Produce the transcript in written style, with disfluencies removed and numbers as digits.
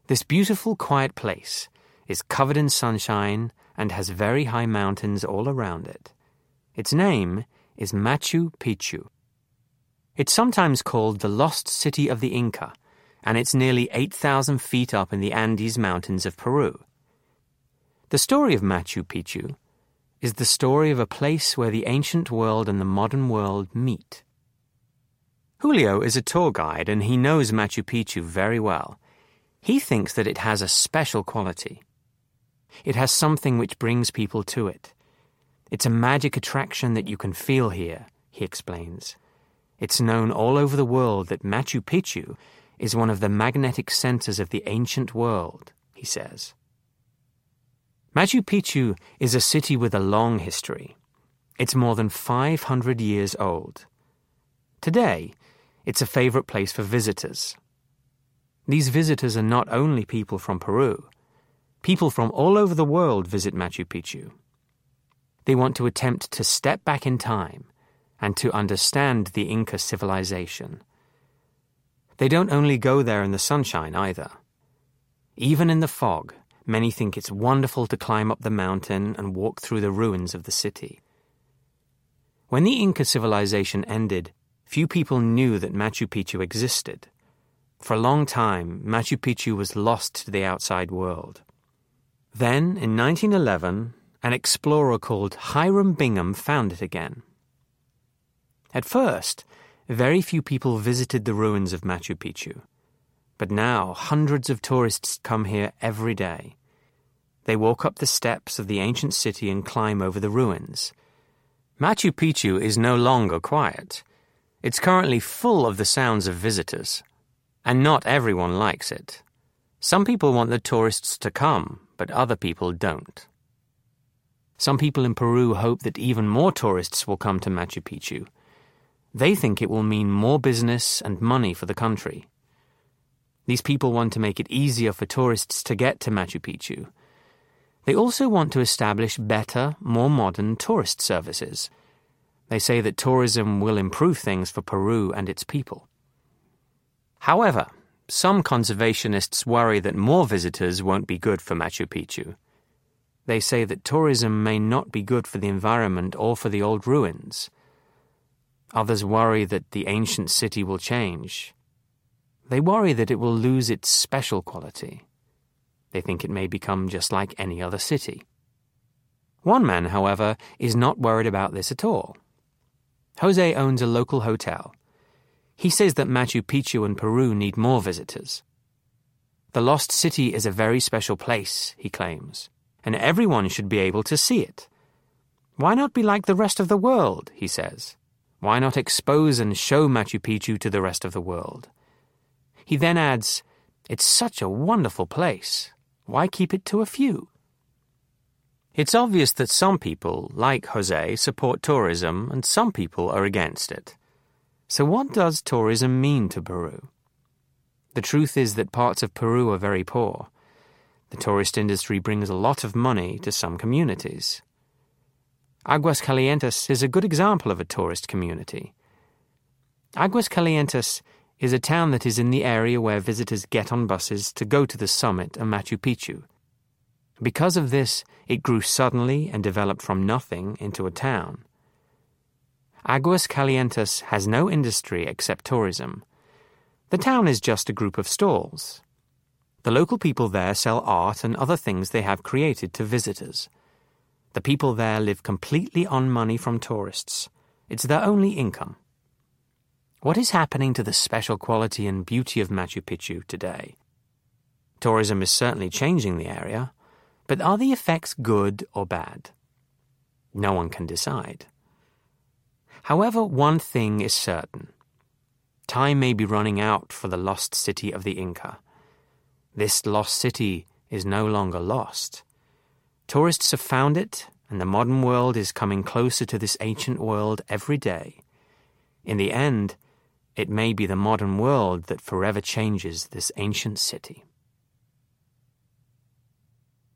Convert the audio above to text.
This beautiful, quiet place is covered in sunshine and has very high mountains all around it. Its name is Machu Picchu. It's sometimes called the Lost City of the Inca, and it's nearly 8,000 feet up in the Andes Mountains of Peru. The story of Machu Picchu is the story of a place where the ancient world and the modern world meet. Julio is a tour guide and he knows Machu Picchu very well. He thinks that it has a special quality. It has something which brings people to it. It's a magic attraction that you can feel here, he explains. It's known all over the world that Machu Picchu is one of the magnetic centers of the ancient world, he says. Machu Picchu is a city with a long history. It's more than 500 years old. Today, it's a favorite place for visitors. These visitors are not only people from Peru. People from all over the world visit Machu Picchu. They want to attempt to step back in time and to understand the Inca civilization. They don't only go there in the sunshine either. Even in the fog, many think it's wonderful to climb up the mountain and walk through the ruins of the city. When the Inca civilization ended, few people knew that Machu Picchu existed. For a long time, Machu Picchu was lost to the outside world. Then, in 1911, an explorer called Hiram Bingham found it again. At first, very few people visited the ruins of Machu Picchu, but now hundreds of tourists come here every day. They walk up the steps of the ancient city and climb over the ruins. Machu Picchu is no longer quiet. It's currently full of the sounds of visitors, and not everyone likes it. Some people want the tourists to come, but other people don't. Some people in Peru hope that even more tourists will come to Machu Picchu. They think it will mean more business and money for the country. These people want to make it easier for tourists to get to Machu Picchu. They also want to establish better, more modern tourist services. They say that tourism will improve things for Peru and its people. However, some conservationists worry that more visitors won't be good for Machu Picchu. They say that tourism may not be good for the environment or for the old ruins. Others worry that the ancient city will change. They worry that it will lose its special quality. They think it may become just like any other city. One man, however, is not worried about this at all. Jose owns a local hotel. He says that Machu Picchu and Peru need more visitors. The lost city is a very special place, he claims, and everyone should be able to see it. Why not be like the rest of the world, he says. Why not expose and show Machu Picchu to the rest of the world? He then adds, it's such a wonderful place. Why keep it to a few? It's obvious that some people, like Jose, support tourism and some people are against it. So what does tourism mean to Peru? The truth is that parts of Peru are very poor. The tourist industry brings a lot of money to some communities. Aguascalientes is a good example of a tourist community. Aguascalientes is a town that is in the area where visitors get on buses to go to the summit of Machu Picchu. Because of this, it grew suddenly and developed from nothing into a town. Aguascalientes has no industry except tourism. The town is just a group of stalls. The local people there sell art and other things they have created to visitors. The people there live completely on money from tourists. It's their only income. What is happening to the special quality and beauty of Machu Picchu today? Tourism is certainly changing the area, but are the effects good or bad? No one can decide. However, one thing is certain. Time may be running out for the lost city of the Inca. This lost city is no longer lost. Tourists have found it, and the modern world is coming closer to this ancient world every day. In the end, it may be the modern world that forever changes this ancient city.